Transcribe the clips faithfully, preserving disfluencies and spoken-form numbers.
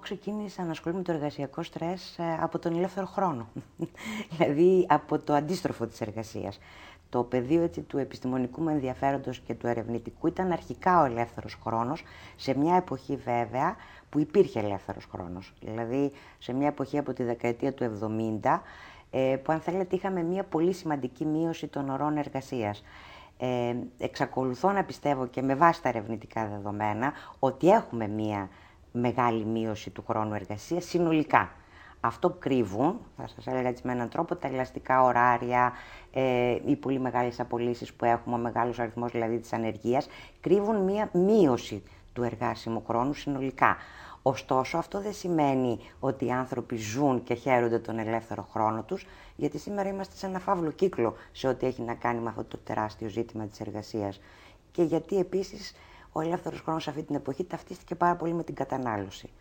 ξεκίνησα να ασχολούμαι με το εργασιακό στρες από τον ελεύθερο χρόνο, δηλαδή από το αντίστροφο της εργασίας. Το πεδίο έτσι, του επιστημονικού μου ενδιαφέροντος και του ερευνητικού ήταν αρχικά ο ελεύθερος χρόνος, σε μια εποχή βέβαια που υπήρχε ελεύθερος χρόνος. Δηλαδή σε μια εποχή από τη δεκαετία του εβδομήντα, που αν θέλετε είχαμε μια πολύ σημαντική μείωση των ωρών εργασίας. Ε, εξακολουθώ να πιστεύω και με βάση τα ερευνητικά δεδομένα ότι έχουμε μια μεγάλη μείωση του χρόνου εργασίας συνολικά. Αυτό κρύβουν, θα σας έλεγα έτσι με έναν τρόπο, τα ελαστικά ωράρια, ε, οι πολύ μεγάλες απολύσεις που έχουμε, ο μεγάλος αριθμός δηλαδή της ανεργίας, κρύβουν μία μείωση του εργάσιμου χρόνου συνολικά. Ωστόσο, αυτό δεν σημαίνει ότι οι άνθρωποι ζουν και χαίρονται τον ελεύθερο χρόνο τους, γιατί σήμερα είμαστε σε ένα φαύλο κύκλο σε ό,τι έχει να κάνει με αυτό το τεράστιο ζήτημα της εργασίας. Και γιατί επίσης ο ελεύθερος χρόνος σε αυτή την εποχή ταυτίστηκε πάρα πολύ με την κατανάλωση.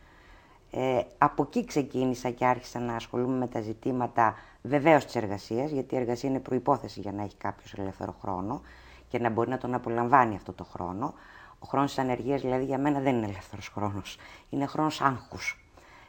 Ε, από εκεί ξεκίνησα και άρχισα να ασχολούμαι με τα ζητήματα βεβαίως της εργασίας, γιατί η εργασία είναι προϋπόθεση για να έχει κάποιος ελεύθερο χρόνο και να μπορεί να τον απολαμβάνει αυτό το χρόνο. Ο χρόνος της ανεργίας δηλαδή για μένα δεν είναι ελεύθερος χρόνος, είναι χρόνος άγχους.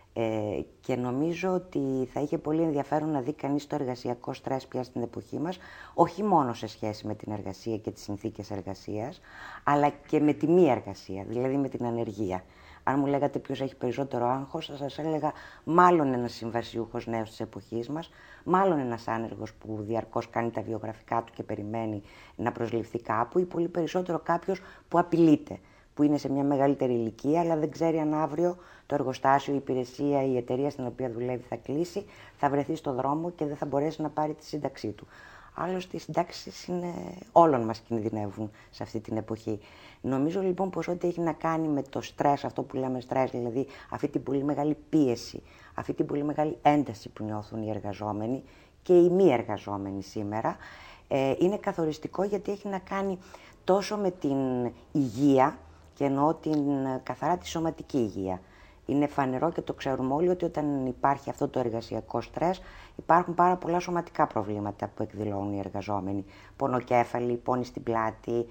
Ε, και νομίζω ότι θα είχε πολύ ενδιαφέρον να δει κανείς το εργασιακό στρες πια στην εποχή μας, όχι μόνο σε σχέση με την εργασία και τις συνθήκες εργασίας, αλλά και με τη μη εργασία, δηλαδή με την ανεργία. Αν μου λέγατε ποιος έχει περισσότερο άγχος, θα σας έλεγα μάλλον ένας συμβασιούχος νέος της εποχής μας, μάλλον ένας άνεργος που διαρκώς κάνει τα βιογραφικά του και περιμένει να προσληφθεί κάπου, ή πολύ περισσότερο κάποιος που απειλείται, που είναι σε μια μεγαλύτερη ηλικία, αλλά δεν ξέρει αν αύριο το εργοστάσιο, η υπηρεσία, η εταιρεία στην οποία δουλεύει θα κλείσει, θα βρεθεί στο δρόμο και δεν θα μπορέσει να πάρει τη σύνταξή του. Άλλωστε, οι συντάξεις είναι όλων μας κινδυνεύουν σε αυτή την εποχή. Νομίζω λοιπόν πως ό,τι έχει να κάνει με το στρες, αυτό που λέμε στρες, δηλαδή αυτή την πολύ μεγάλη πίεση, αυτή την πολύ μεγάλη ένταση που νιώθουν οι εργαζόμενοι και οι μη εργαζόμενοι σήμερα, ε, είναι καθοριστικό γιατί έχει να κάνει τόσο με την υγεία, και εννοώ την καθαρά τη σωματική υγεία. Είναι φανερό και το ξέρουμε όλοι ότι όταν υπάρχει αυτό το εργασιακό στρες υπάρχουν πάρα πολλά σωματικά προβλήματα που εκδηλώνουν οι εργαζόμενοι. Πονοκέφαλη, πόνη στην πλάτη,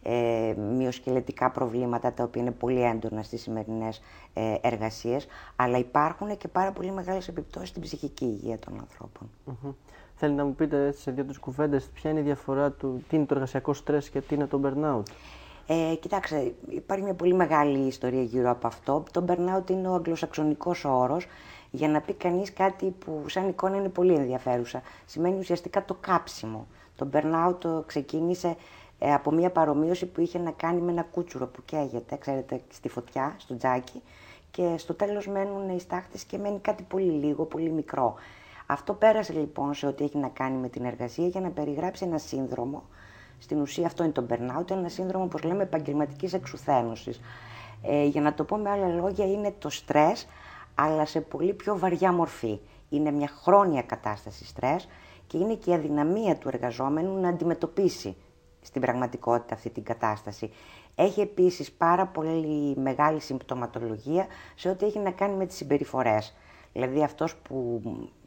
ε, μυοσκελετικά προβλήματα τα οποία είναι πολύ έντονα στις σημερινές ε, εργασίες, αλλά υπάρχουν και πάρα πολύ μεγάλες επιπτώσεις στην ψυχική υγεία των ανθρώπων. Mm-hmm. Θέλει να μου πείτε έτσι, σε δύο-τρεις κουβέντες ποια είναι η διαφορά του, τι είναι το εργασιακό στρες και τι είναι το burnout? Ε, κοιτάξτε, υπάρχει μια πολύ μεγάλη ιστορία γύρω από αυτό. Το burnout είναι ο αγγλοσαξονικός όρος για να πει κανείς κάτι που σαν εικόνα είναι πολύ ενδιαφέρουσα. Σημαίνει ουσιαστικά το κάψιμο. Το burnout ξεκίνησε ε, από μια παρομοίωση που είχε να κάνει με ένα κούτσουρο που καίγεται, ξέρετε, στη φωτιά, στο τζάκι, και στο τέλος μένουν οι στάχτες και μένει κάτι πολύ λίγο, πολύ μικρό. Αυτό πέρασε λοιπόν σε ό,τι έχει να κάνει με την εργασία για να περιγράψει ένα σύνδρομο. Στην ουσία αυτό είναι το burnout, ένα σύνδρομο, όπως λέμε, επαγγελματικής εξουθένωσης. Ε, για να το πω με άλλα λόγια, είναι το στρες, αλλά σε πολύ πιο βαριά μορφή. Είναι μια χρόνια κατάσταση στρες και είναι και η αδυναμία του εργαζόμενου να αντιμετωπίσει στην πραγματικότητα αυτή την κατάσταση. Έχει επίσης πάρα πολύ μεγάλη συμπτωματολογία σε ό,τι έχει να κάνει με τις συμπεριφορές. Δηλαδή αυτός που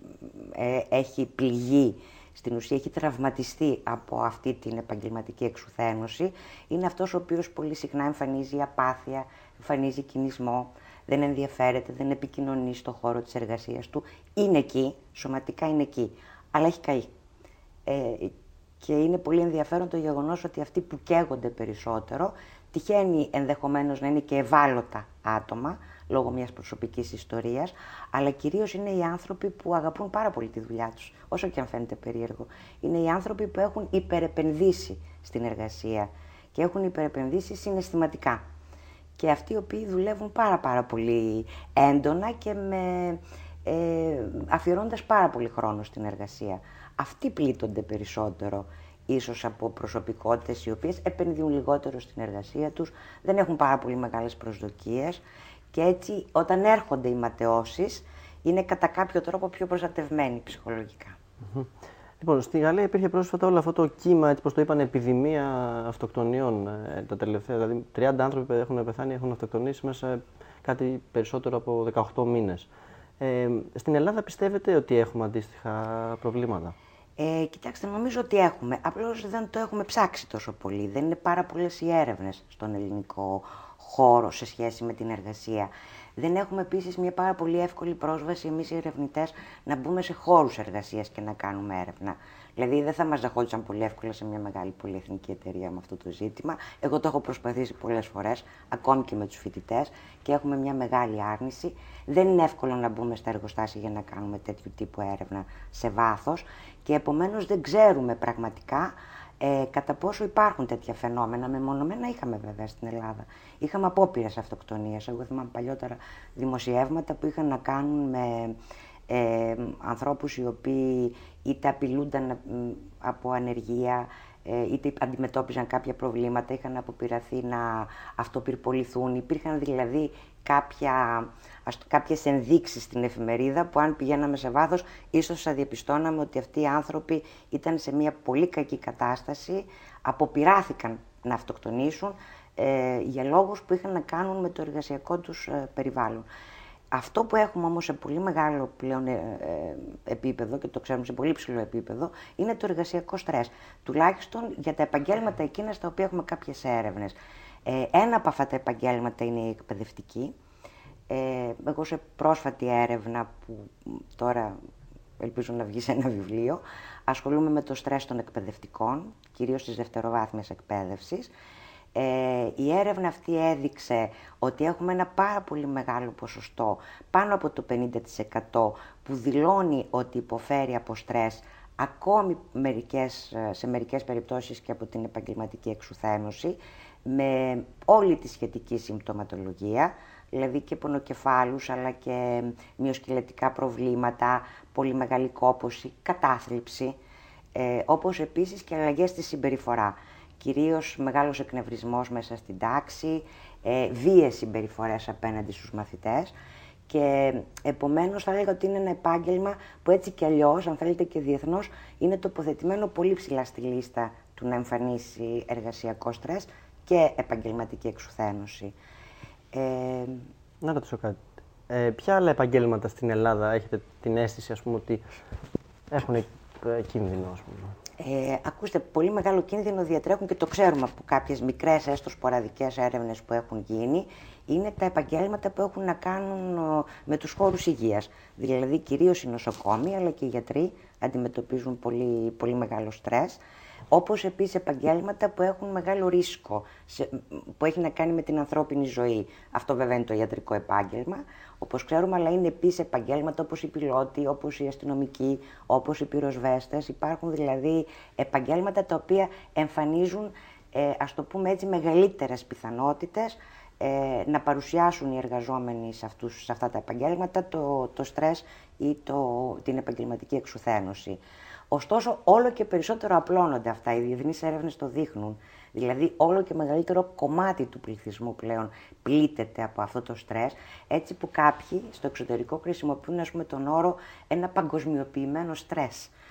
ε, έχει πληγεί, στην ουσία έχει τραυματιστεί από αυτή την επαγγελματική εξουθένωση, είναι αυτός ο οποίος πολύ συχνά εμφανίζει απάθεια, εμφανίζει κινησμό, δεν ενδιαφέρεται, δεν επικοινωνεί στον χώρο της εργασίας του. Είναι εκεί, σωματικά είναι εκεί, αλλά έχει καεί. Ε, και είναι πολύ ενδιαφέρον το γεγονός ότι αυτοί που καίγονται περισσότερο, τυχαίνει ενδεχομένως να είναι και ευάλωτα άτομα, λόγω μιας προσωπικής ιστορίας, αλλά κυρίως είναι οι άνθρωποι που αγαπούν πάρα πολύ τη δουλειά τους, όσο και αν φαίνεται περίεργο. Είναι οι άνθρωποι που έχουν υπερεπενδύσει στην εργασία και έχουν υπερεπενδύσει συναισθηματικά. Και αυτοί οι οποίοι δουλεύουν πάρα πάρα πολύ έντονα και με, ε, αφιερώντας πάρα πολύ χρόνο στην εργασία. Αυτοί πλήττονται περισσότερο, ίσως από προσωπικότητες οι οποίες επενδύουν λιγότερο στην εργασία τους, δεν έχουν πάρα πολύ μεγάλες προσδοκίες και έτσι όταν έρχονται οι ματαιώσεις είναι κατά κάποιο τρόπο πιο προστατευμένοι ψυχολογικά. Mm-hmm. Λοιπόν, στη Γαλλία υπήρχε πρόσφατα όλο αυτό το κύμα, έτσι πως το είπαν, επιδημία αυτοκτονιών ε, τα τελευταία. Δηλαδή, τριάντα άνθρωποι έχουν πεθάνει, έχουν αυτοκτονήσει μέσα σε κάτι περισσότερο από δεκαοκτώ μήνες. Ε, στην Ελλάδα πιστεύετε ότι έχουμε αντίστοιχα προβλήματα? Ε, κοιτάξτε, νομίζω ότι έχουμε. Απλώς δεν το έχουμε ψάξει τόσο πολύ. Δεν είναι πάρα πολλές οι έρευνες στον ελληνικό χώρο σε σχέση με την εργασία. Δεν έχουμε επίσης μια πάρα πολύ εύκολη πρόσβαση εμείς οι ερευνητές να μπούμε σε χώρους εργασίας και να κάνουμε έρευνα. Δηλαδή δεν θα μας δεχόντουσαν πολύ εύκολα σε μια μεγάλη πολυεθνική εταιρεία με αυτό το ζήτημα. Εγώ το έχω προσπαθήσει πολλές φορές, ακόμη και με τους φοιτητές, και έχουμε μια μεγάλη άρνηση. Δεν είναι εύκολο να μπούμε στα εργοστάσια για να κάνουμε τέτοιου τύπου έρευνα σε βάθος και επομένως δεν ξέρουμε πραγματικά ε, κατά πόσο υπάρχουν τέτοια φαινόμενα. Μεμονωμένα είχαμε βέβαια στην Ελλάδα. Είχαμε απόπειρες αυτοκτονίας. Εγώ θυμάμαι παλιότερα δημοσιεύματα που είχαν να κάνουν με ε, ανθρώπους οι οποίοι είτε απειλούνταν από ανεργία, είτε αντιμετώπιζαν κάποια προβλήματα, είχαν αποπειραθεί να αυτοπυρποληθούν. Υπήρχαν δηλαδή κάποια, κάποιες ενδείξεις στην εφημερίδα που αν πηγαίναμε σε βάθος, ίσως θα διαπιστώναμε ότι αυτοί οι άνθρωποι ήταν σε μια πολύ κακή κατάσταση, αποπειράθηκαν να αυτοκτονήσουν ε, για λόγους που είχαν να κάνουν με το εργασιακό τους ε, περιβάλλον. Αυτό που έχουμε όμως σε πολύ μεγάλο πλέον ε, ε, επίπεδο και το ξέρουμε σε πολύ ψηλό επίπεδο είναι το εργασιακό στρες. Τουλάχιστον για τα επαγγέλματα εκείνα στα οποία έχουμε κάποιες έρευνες. Ε, ένα από αυτά τα επαγγέλματα είναι η εκπαιδευτική. Ε, εγώ σε πρόσφατη έρευνα που τώρα ελπίζω να βγει σε ένα βιβλίο, ασχολούμαι με το στρες των εκπαιδευτικών, κυρίως της δευτεροβάθμιας εκπαίδευσης. Ε, η έρευνα αυτή έδειξε ότι έχουμε ένα πάρα πολύ μεγάλο ποσοστό, πάνω από το πενήντα τοις εκατό, που δηλώνει ότι υποφέρει από στρες, ακόμη μερικές, σε μερικές περιπτώσεις και από την επαγγελματική εξουθένωση, με όλη τη σχετική συμπτωματολογία, δηλαδή και πονοκεφάλους, αλλά και μυοσκελετικά προβλήματα, πολύ μεγάλη κόπωση, κατάθλιψη, ε, όπως επίσης και αλλαγές στη συμπεριφορά. Κυρίως μεγάλος εκνευρισμός μέσα στην τάξη, ε, βίαιες συμπεριφορές απέναντι στους μαθητές και επομένως θα έλεγα ότι είναι ένα επάγγελμα που έτσι κι αλλιώς, αν θέλετε και διεθνώς, είναι τοποθετημένο πολύ ψηλά στη λίστα του να εμφανίσει εργασιακό στρες και επαγγελματική εξουθένωση. Ε, να ρωτήσω κάτι. Ε, ποια άλλα επαγγέλματα στην Ελλάδα έχετε την αίσθηση, ας πούμε, ότι έχουν ε, κίνδυνο, ας πούμε? Ε, ακούστε, πολύ μεγάλο κίνδυνο διατρέχουν και το ξέρουμε από κάποιες μικρές, έστω σποραδικές έρευνες που έχουν γίνει, είναι τα επαγγέλματα που έχουν να κάνουν ο, με τους χώρους υγείας. Δηλαδή, κυρίως οι νοσοκόμοι, αλλά και οι γιατροί αντιμετωπίζουν πολύ, πολύ μεγάλο στρες. Όπως επίσης επαγγέλματα που έχουν μεγάλο ρίσκο, σε, που έχει να κάνει με την ανθρώπινη ζωή. Αυτό βέβαια είναι το ιατρικό επάγγελμα, όπως ξέρουμε, αλλά είναι επίσης επαγγέλματα όπως οι πιλότοι, όπως οι αστυνομικοί, όπως οι πυροσβέστες. Υπάρχουν δηλαδή επαγγέλματα τα οποία εμφανίζουν, ε, ας το πούμε έτσι, μεγαλύτερες πιθανότητες ε, να παρουσιάσουν οι εργαζόμενοι σε, αυτούς, σε αυτά τα επαγγέλματα το, το στρες ή το, την επαγγελματική εξουθένωση. Ωστόσο, όλο και περισσότερο απλώνονται αυτά. Οι διεθνείς έρευνες το δείχνουν. Δηλαδή, όλο και μεγαλύτερο κομμάτι του πληθυσμού πλέον πλήττεται από αυτό το στρες, έτσι που κάποιοι στο εξωτερικό χρησιμοποιούν, ας πούμε, τον όρο ένα παγκοσμιοποιημένο στρες.